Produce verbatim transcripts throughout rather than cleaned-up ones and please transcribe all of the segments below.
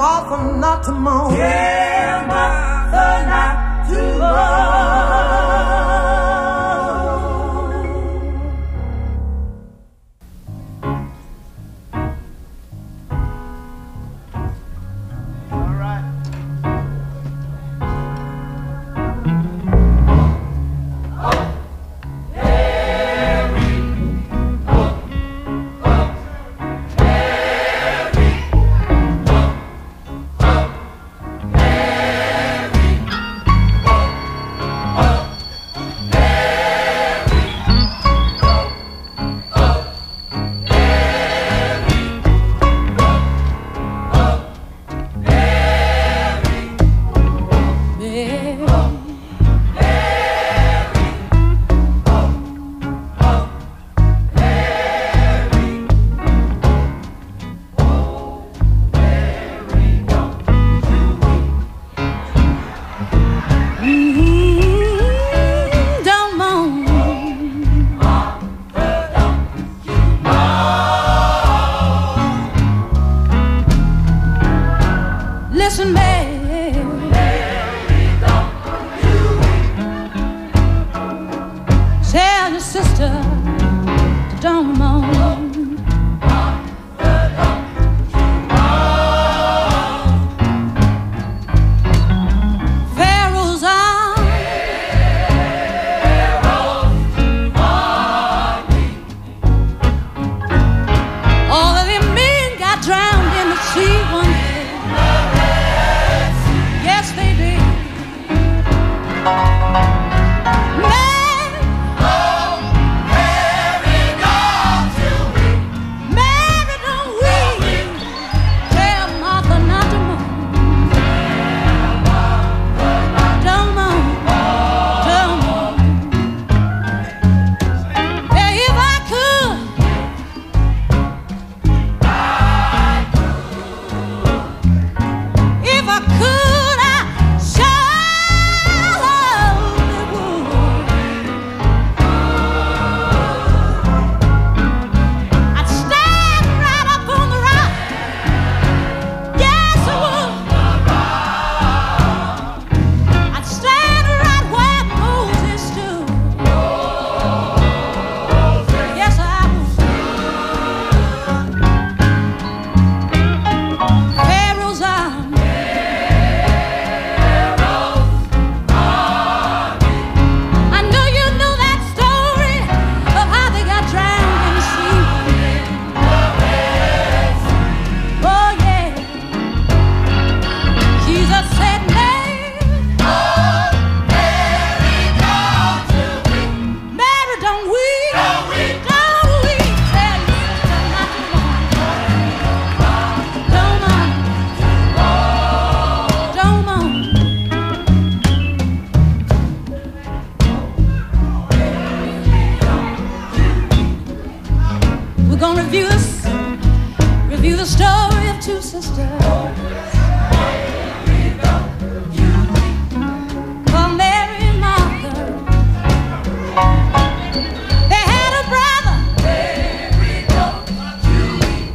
Martha not to moan. Tell Martha not to moan. Listen, Mary, tell your sister to don't moan. Pharaoh's army, all of them men got drowned in the sea one day. Yes, they did. Mary, oh, Mary, don't you weep. Mary, don't weep. Tell Martha not to moan. Don't moan, don't moan. Yeah, if I could, if I could. We're gonna review this, review the story of two sisters. Called Mary and Martha. They had a brother. Mary, don't you weep.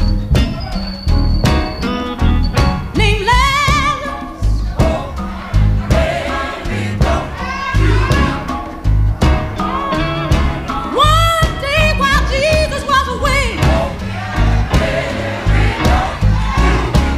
Named Lazarus. Mary, don't you weep. One day while Jesus was away,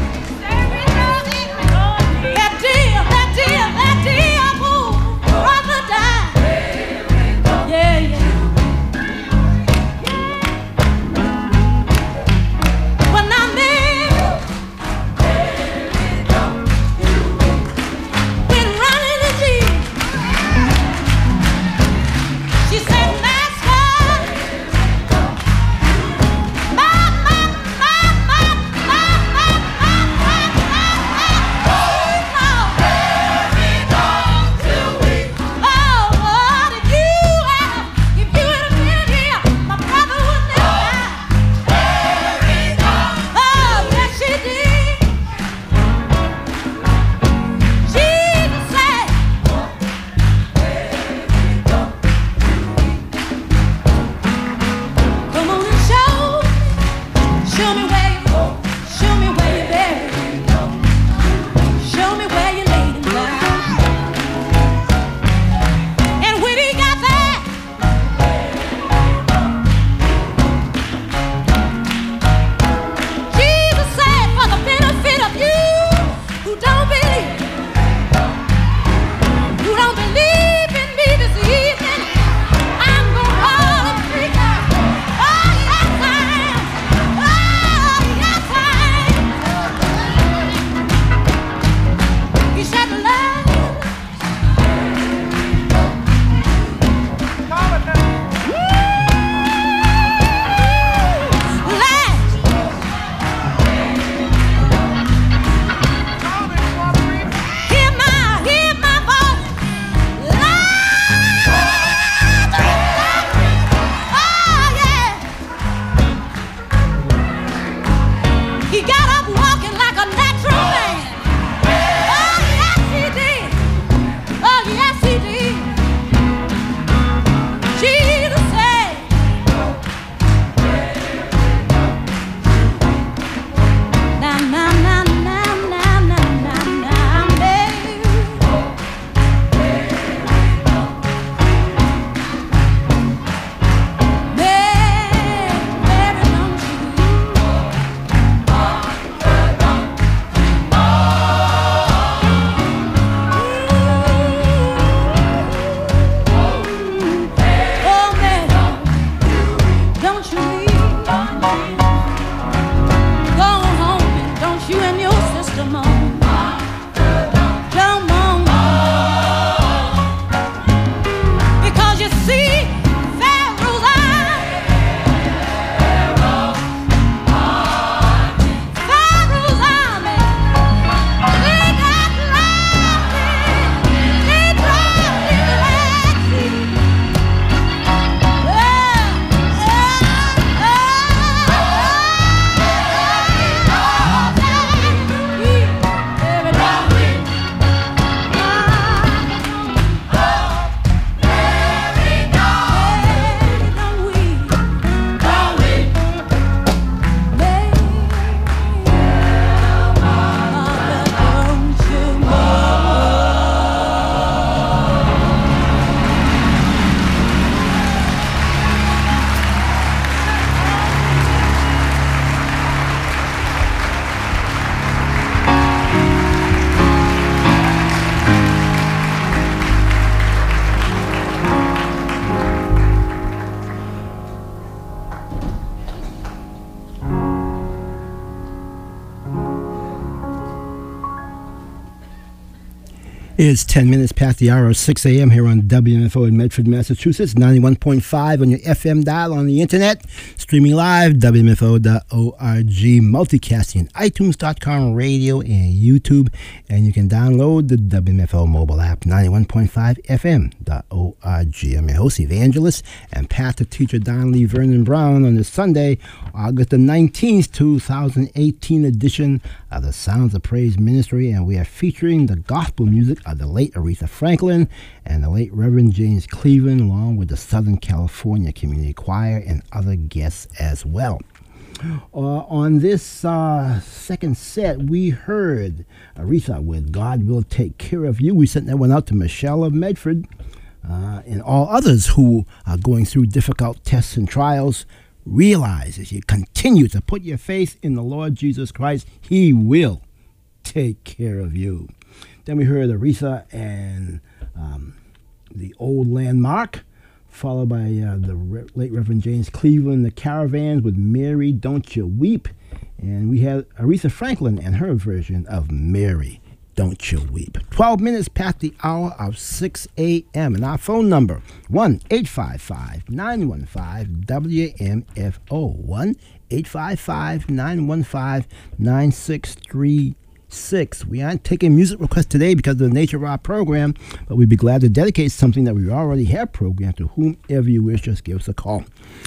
It's ten minutes past the hour of six a.m. here on W M F O in Medford, Massachusetts, ninety-one point five on your F M dial on the internet, streaming live, W M F O dot org, multicasting, iTunes dot com, radio, and YouTube. And you can download the W M F O mobile app, ninety-one point five F M dot org. I'm your host, evangelist, and pastor teacher Don Lee Vernon Brown on this Sunday, August the nineteenth, two thousand eighteen edition of the Sounds of Praise Ministry. And we are featuring the gospel music of the late Aretha Franklin and the late Reverend James Cleveland, along with the Southern California Community Choir and other guests as well. Uh, on this uh, second set, we heard Aretha with God Will Take Care of You. We sent that one out to Michelle of Medford uh, and all others who are going through difficult tests and trials. Realize as you continue to put your faith in the Lord Jesus Christ, He will take care of you. Then we heard Aretha and um, the Old Landmark, followed by uh, the Re- late Reverend James Cleveland, the Caravans with Mary, Don't You Weep. And we had Aretha Franklin and her version of Mary, Don't You Weep. twelve minutes past the hour of six a.m. And our phone number, one eight five five, nine one five, W M F O, one eight five five, nine one five, nine six three six. We aren't taking music requests today because of the nature of our program, but we'd be glad to dedicate something that we already have programmed to whomever you wish. Just give us a call.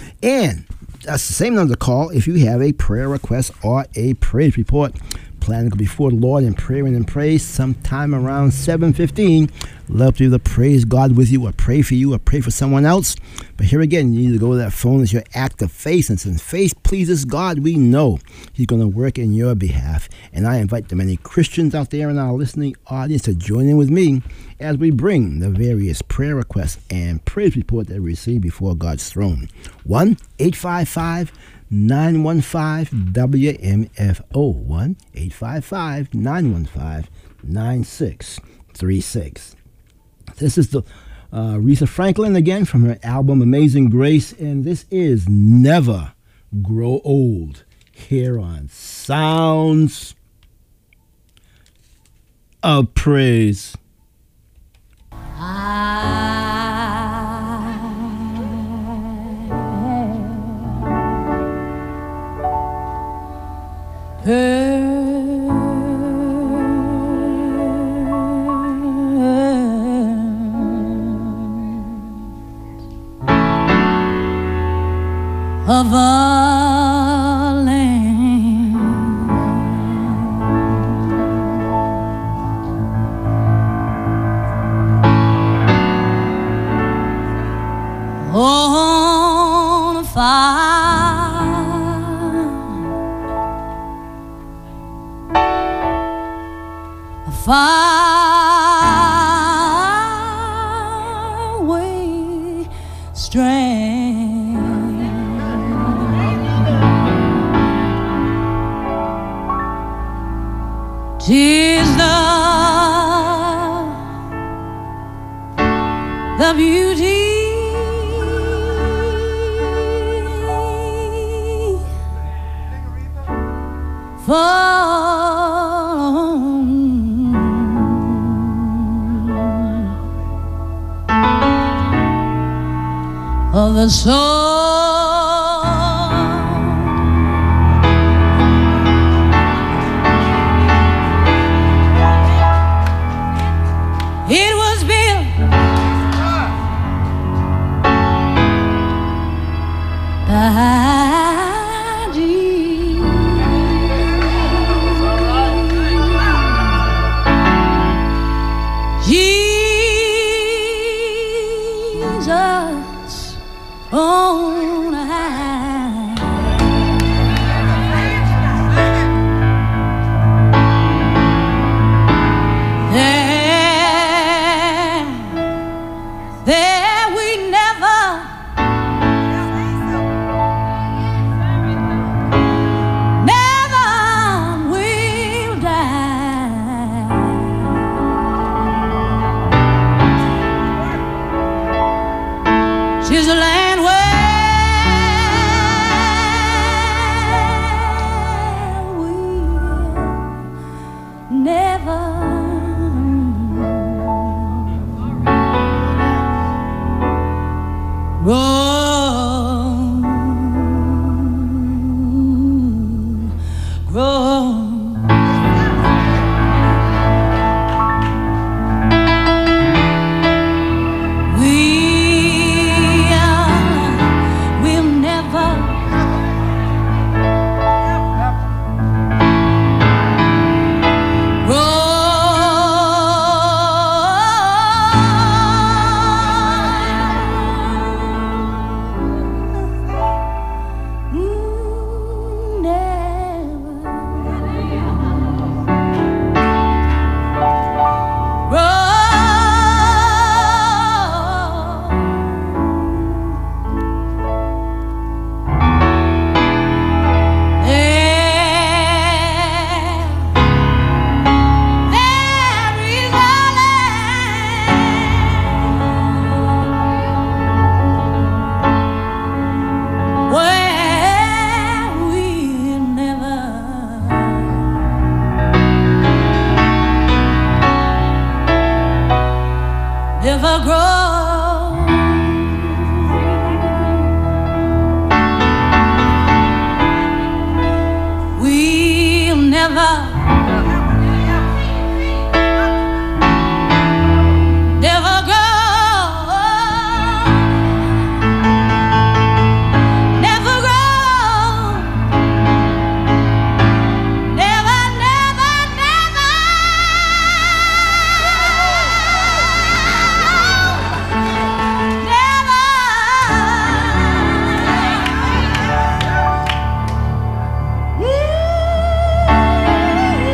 And that's the same number to call if you have a prayer request or a praise report. Planning to go before the Lord in prayer and in praise sometime around seven fifteen. Love to either praise God with you or pray for you or pray for someone else. But here again, you need to go to that phone as your act of faith. And since faith pleases God, we know He's going to work in your behalf. And I invite the many Christians out there in our listening audience to join in with me as we bring the various prayer requests and praise report that we receive before God's throne. one eight five five, nine one five, W M F O, one eight five five, nine one five, nine six three six. This is the uh, Aretha Franklin again from her album Amazing Grace, and this is Never Grow Old here on Sounds of Praise. Of a land on fire, a far away strand. Tis the, the beauty for of the soul. It was built by Jesus. Oh, grow. We'll never, never grow, never grow, never, never, never. Never.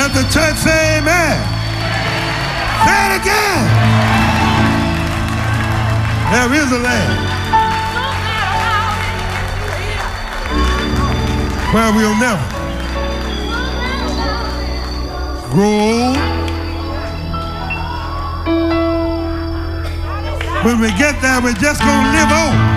Let the church say amen. Say it again. There is a land where we'll never grow old. When we get there, we're just gonna live on.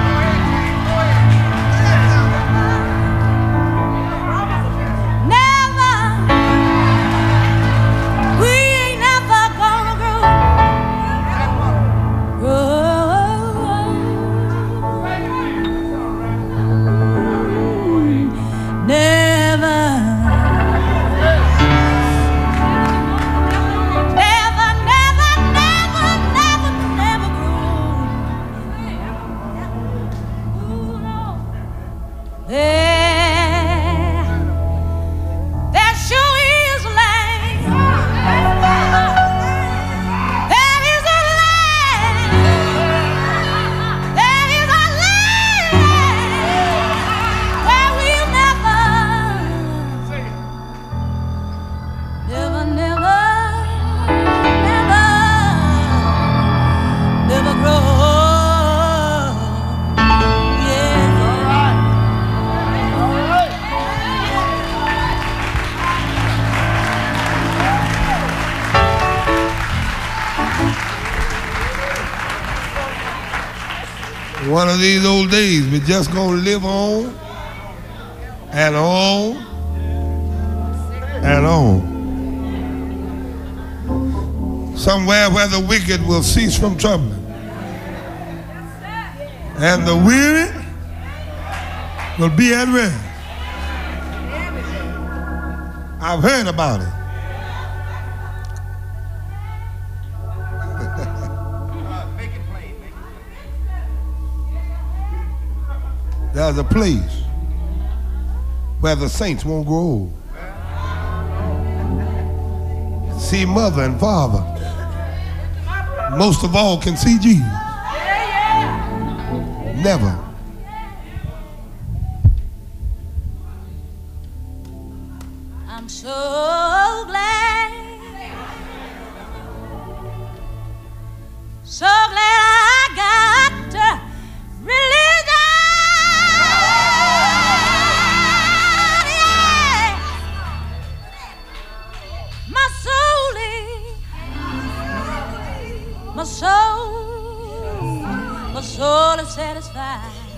One of these old days, we're just gonna live on and on and on. Somewhere where the wicked will cease from troubling and the weary will be at rest. I've heard about it. There's a place where the saints won't grow old. See mother and father. Most of all can see Jesus. Never. I'm so glad, so glad I got religion. Yeah. My soul is, my soul, my soul is satisfied.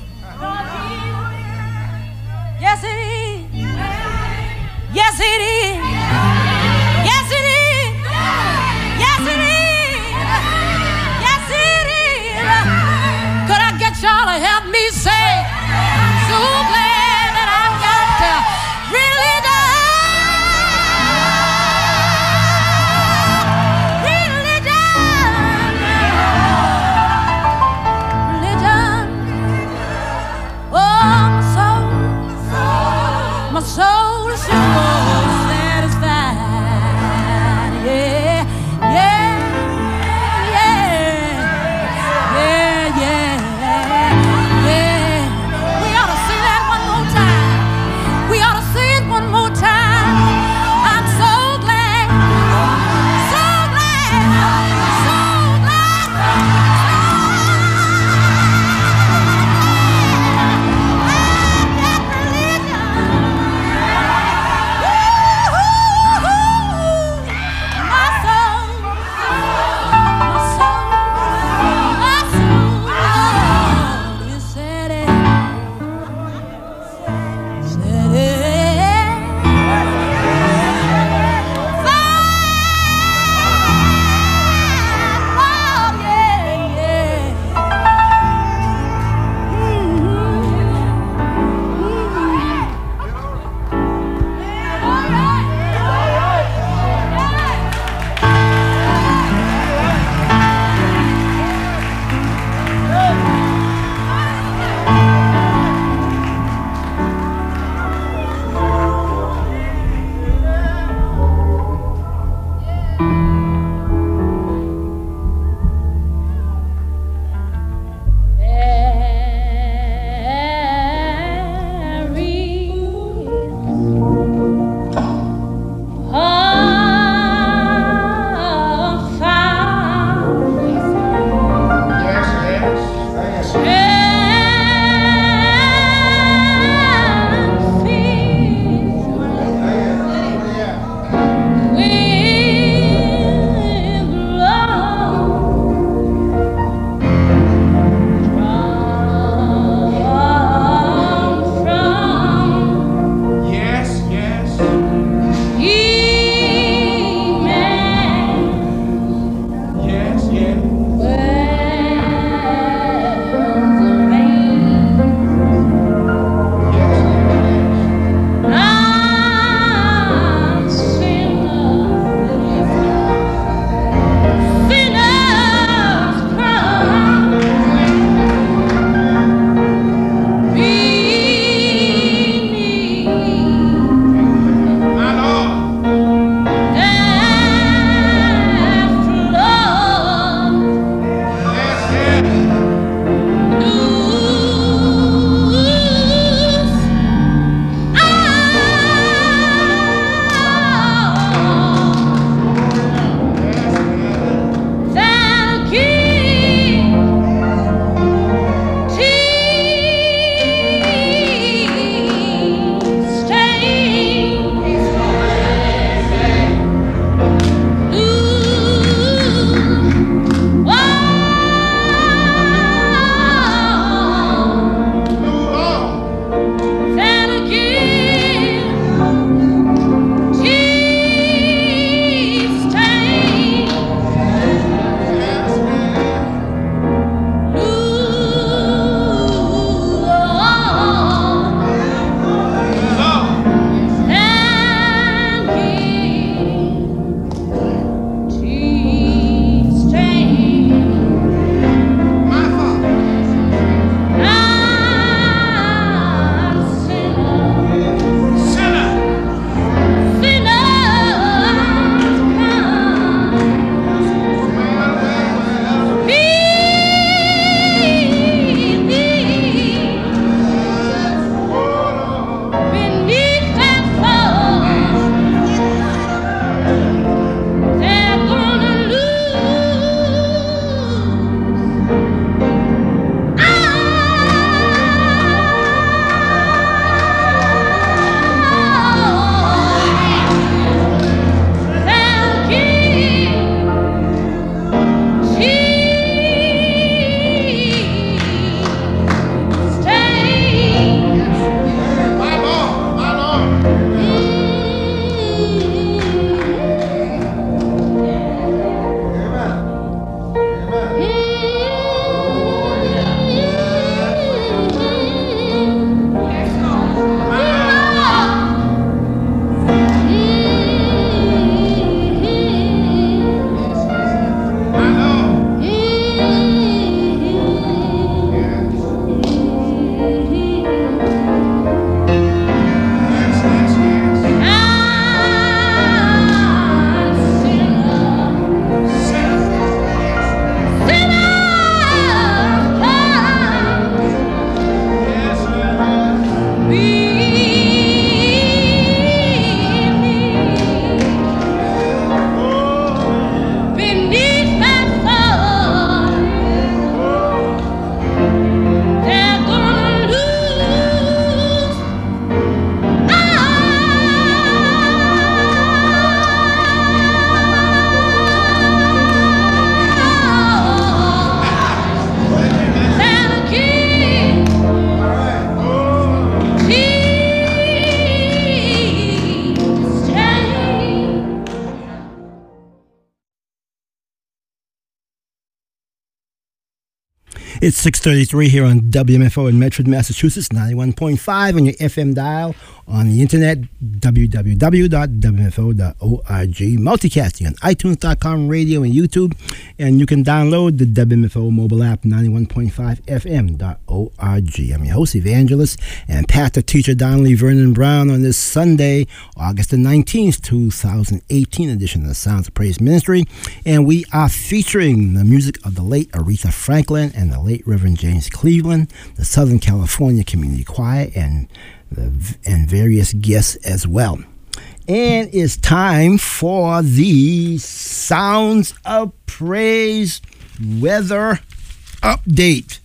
It's six thirty-three here on W M F O in Medford, Massachusetts, ninety-one point five on your F M dial, on the internet, w w w dot w m f o dot org, multicasting on iTunes dot com, radio, and YouTube, and you can download the W M F O mobile app, ninety-one point five f m dot org. I'm your host, evangelist, and pastor teacher Donnelly Vernon Brown on this Sunday, August the nineteenth, two thousand eighteen edition of the Sounds of Praise Ministry, and we are featuring the music of the late Aretha Franklin and the late Reverend James Cleveland, the Southern California Community Choir, and the, and various guests as well. And it's time for the Sounds of Praise weather update.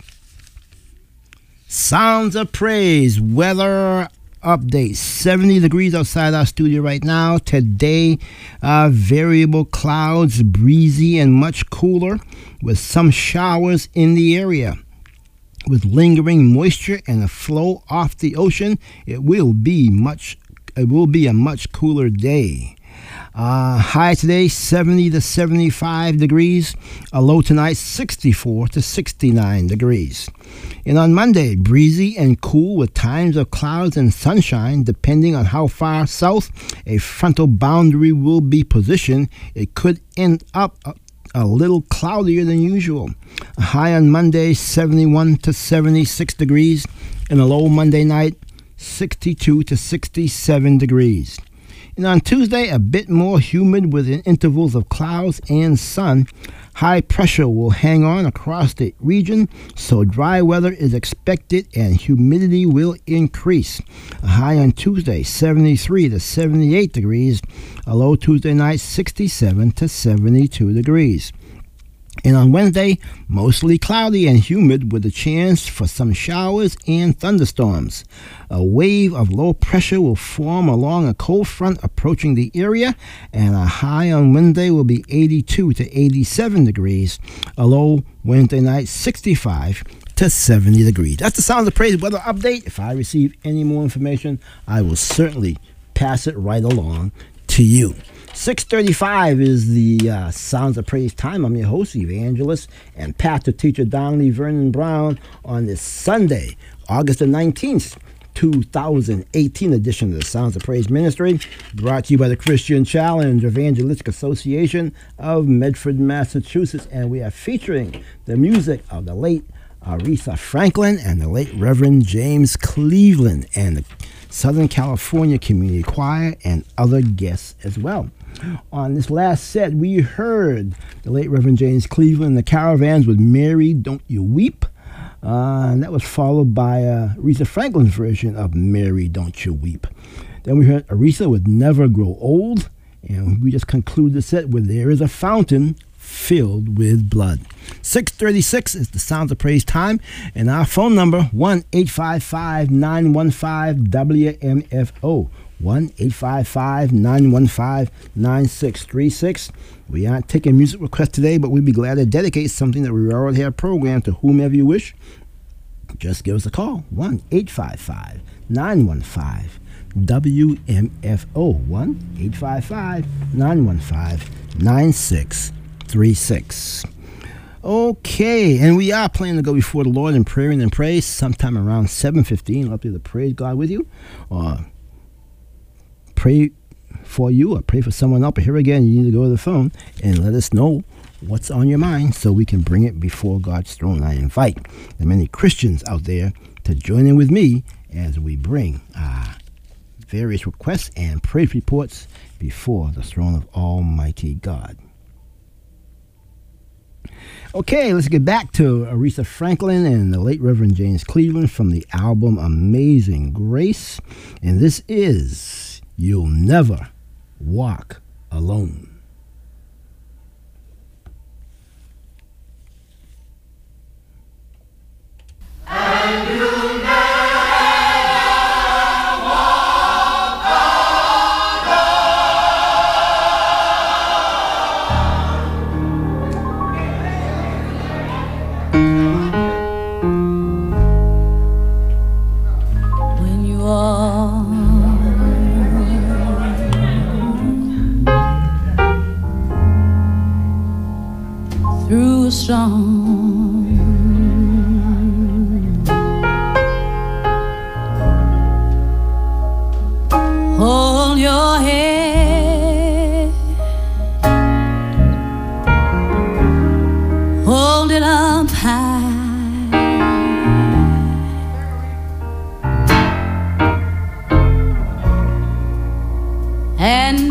Sounds of Praise weather update. seventy degrees outside our studio right now. Today, uh, variable clouds, breezy and much cooler, with some showers in the area. With lingering moisture and a flow off the ocean, it will be much. It will be a much cooler day. Uh, high today, seventy to seventy-five degrees. A low tonight, sixty-four to sixty-nine degrees. And on Monday, breezy and cool with times of clouds and sunshine, depending on how far south a frontal boundary will be positioned. It could end up a, a little cloudier than usual. A high on Monday, seventy-one to seventy-six degrees. And a low Monday night, sixty-two to sixty-seven degrees. And on Tuesday, a bit more humid with intervals of clouds and sun. High pressure will hang on across the region, so dry weather is expected and humidity will increase. A high on Tuesday, seventy-three to seventy-eight degrees. A low Tuesday night, sixty-seven to seventy-two degrees. And on Wednesday, mostly cloudy and humid with a chance for some showers and thunderstorms. A wave of low pressure will form along a cold front approaching the area, and a high on Wednesday will be eighty-two to eighty-seven degrees. A low Wednesday night, sixty-five to seventy degrees. That's the Sounds of Praise weather update. If I receive any more information, I will certainly pass it right along to you. six thirty-five is the uh, Sounds of Praise time. I'm your host, evangelist, and pastor teacher Donnelly Vernon Brown on this Sunday, August the nineteenth, two thousand eighteen edition of the Sounds of Praise Ministry, brought to you by the Christian Challenge Evangelistic Association of Medford, Massachusetts. And we are featuring the music of the late Aretha Franklin and the late Reverend James Cleveland and the Southern California Community Choir and other guests as well. On this last set, we heard the late Reverend James Cleveland and the Caravans with Mary, Don't You Weep. Uh, and that was followed by uh, Aretha Franklin's version of Mary, Don't You Weep. Then we heard Aretha with Never Grow Old. And we just conclude the set with There Is a Fountain Filled with Blood. six thirty-six is the Sounds of Praise time, and our phone number, one eight five five, nine one five, W M F O, one eight five five, nine one five, nine six three six. We aren't taking music requests today, but we'd be glad to dedicate something that we already have programmed to whomever you wish. Just give us a call, one eight five five, nine one five, W M F O, one eight five five, nine one five, nine six three six. Okay, and we are planning to go before the Lord in prayer and in praise sometime around seven fifteen. I'll be able to praise God with you, or pray for you, or pray for someone else. But here again, you need to go to the phone and let us know what's on your mind so we can bring it before God's throne. I invite the many Christians out there to join in with me as we bring uh, various requests and praise reports before the throne of Almighty God. Okay, let's get back to Aretha Franklin and the late Reverend James Cleveland from the album Amazing Grace. And this is You'll Never Walk Alone. And you'll never When you are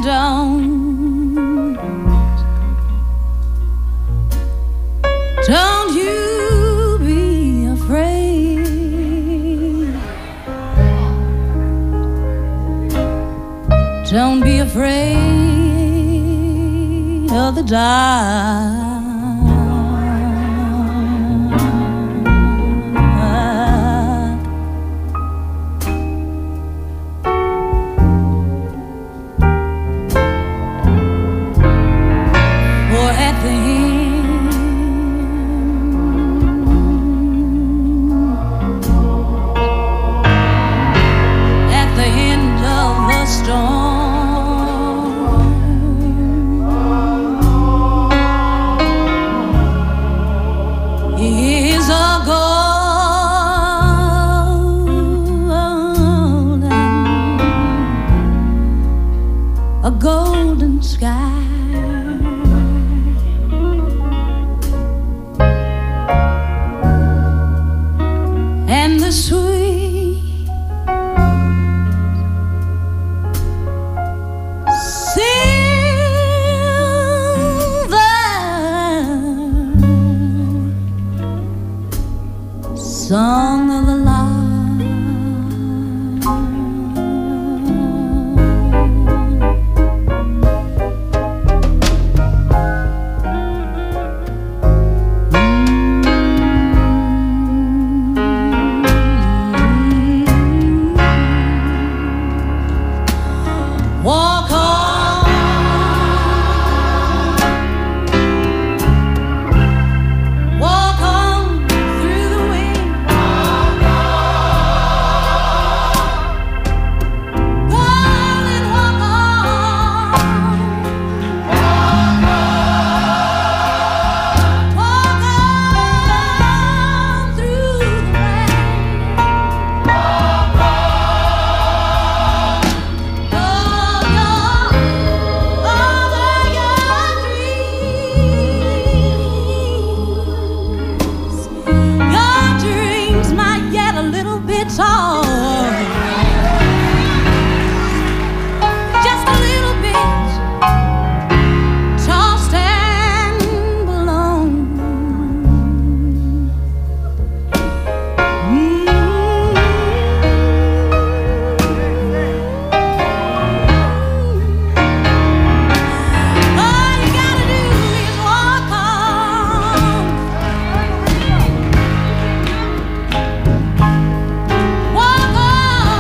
don't, don't you be afraid. Don't be afraid of the dark. Song of the lark. Walk on, walk on through the wind. Darling, walk on, walk on through the rain. Tall, just a little bit, tossed and blown. Mm-hmm. All you gotta do is walk on. Walk on.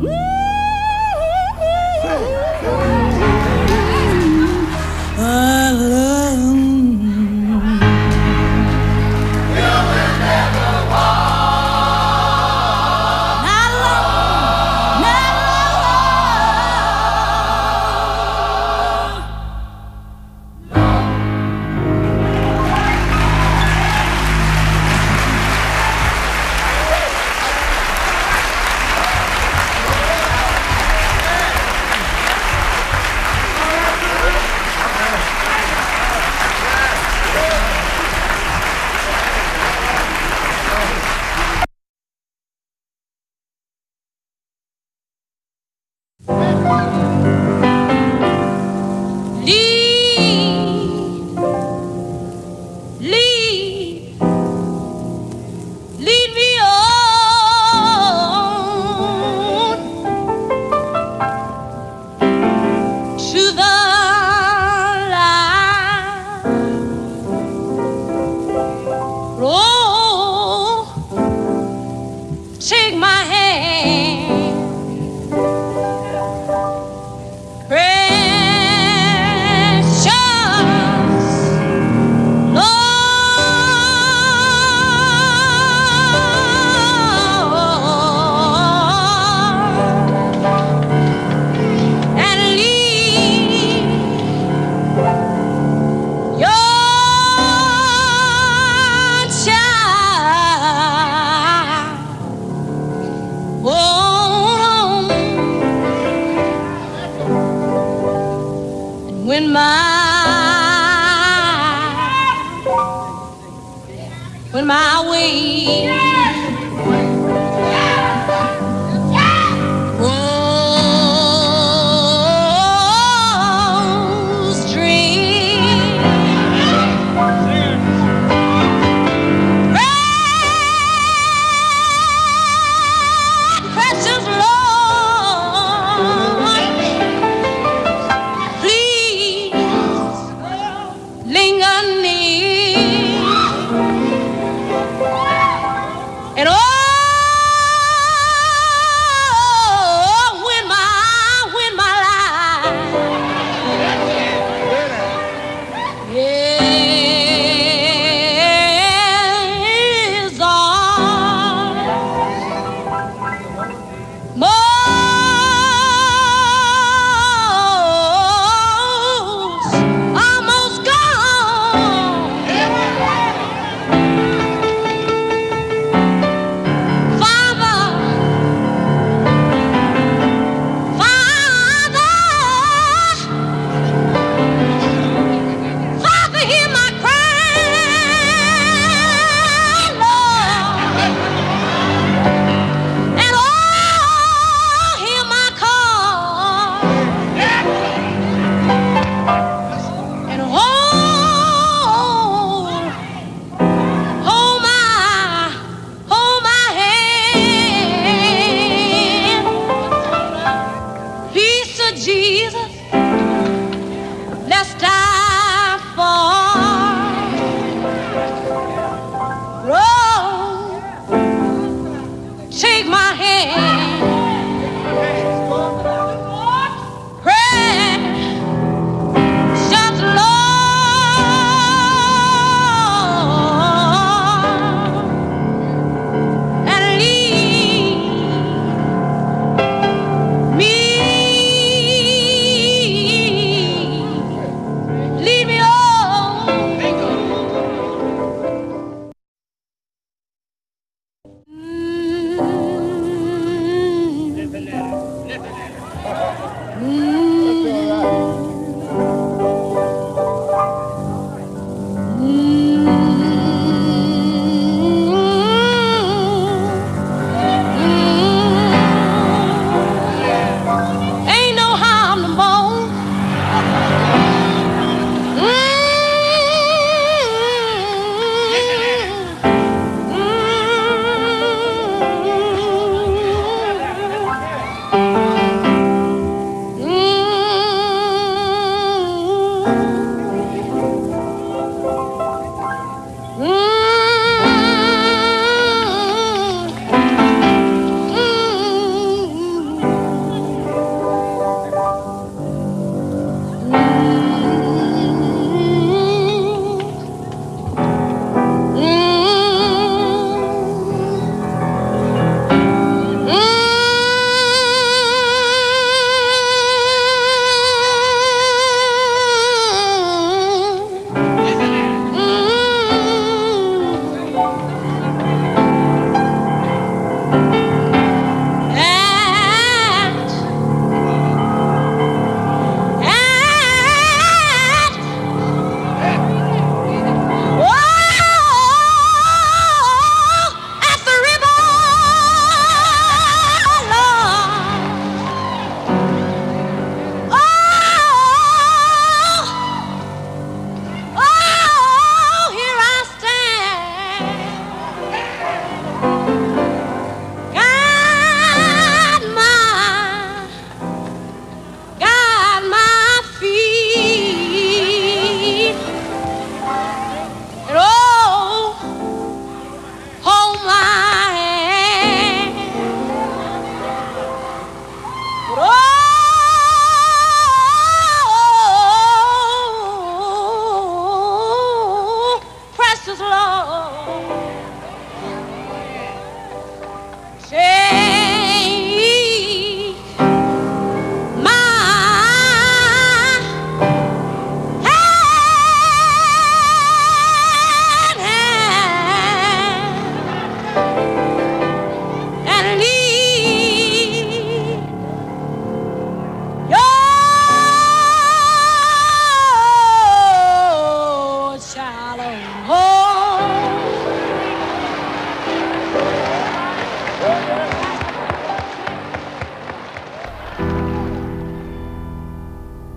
Linger near.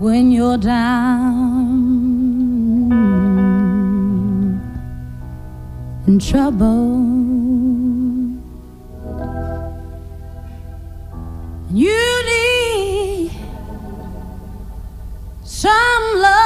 when you're down in trouble. You need some love.